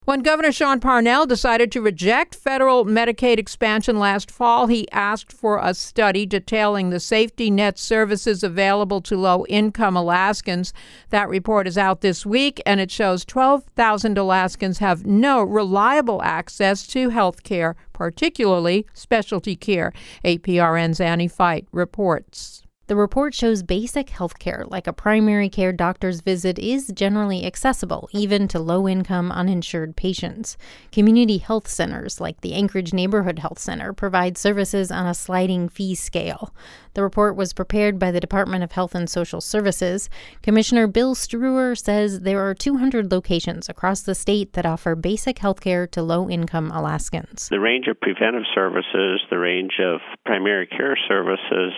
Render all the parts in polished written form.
When Governor Sean Parnell decided to reject federal Medicaid expansion last fall, he asked for a study detailing the safety net services available to low-income Alaskans. That report is out this week, and it shows 12,000 Alaskans have no reliable access to health care, particularly specialty care. APRN's Annie Fight reports. The report shows basic health care, like a primary care doctor's visit, is generally accessible, even to low-income, uninsured patients. Community health centers, like the Anchorage Neighborhood Health Center, provide services on a sliding fee scale. The report was prepared by the Department of Health and Social Services. Commissioner Bill Struer says there are 200 locations across the state that offer basic health care to low-income Alaskans. The range of preventive services, the range of primary care services,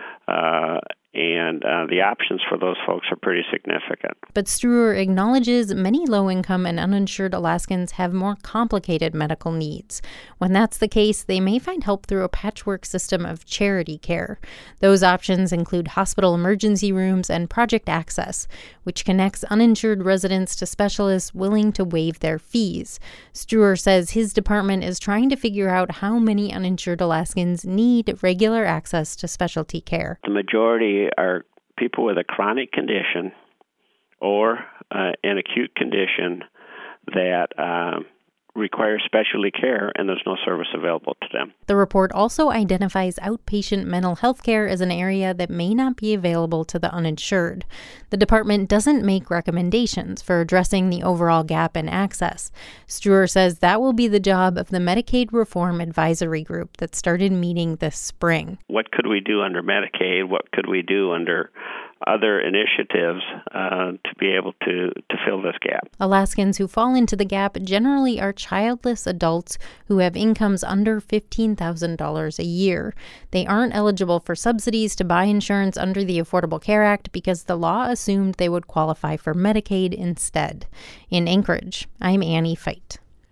and the options for those folks are pretty significant. But Struer acknowledges many low-income and uninsured Alaskans have more complicated medical needs. When that's the case, they may find help through a patchwork system of charity care. Those options include hospital emergency rooms and Project Access, which connects uninsured residents to specialists willing to waive their fees. Struer says his department is trying to figure out how many uninsured Alaskans need regular access to specialty care. The majority are people with a chronic condition or an acute condition that require specialty care, and there's no service available to them. The report also identifies outpatient mental health care as an area that may not be available to the uninsured. The department doesn't make recommendations for addressing the overall gap in access. Struer says that will be the job of the Medicaid Reform Advisory Group that started meeting this spring. What could we do under Medicaid? What could we do under other initiatives to be able to fill this gap? Alaskans who fall into the gap generally are childless adults who have incomes under $15,000 a year. They aren't eligible for subsidies to buy insurance under the Affordable Care Act because the law assumed they would qualify for Medicaid instead. In Anchorage, I'm Annie Fight.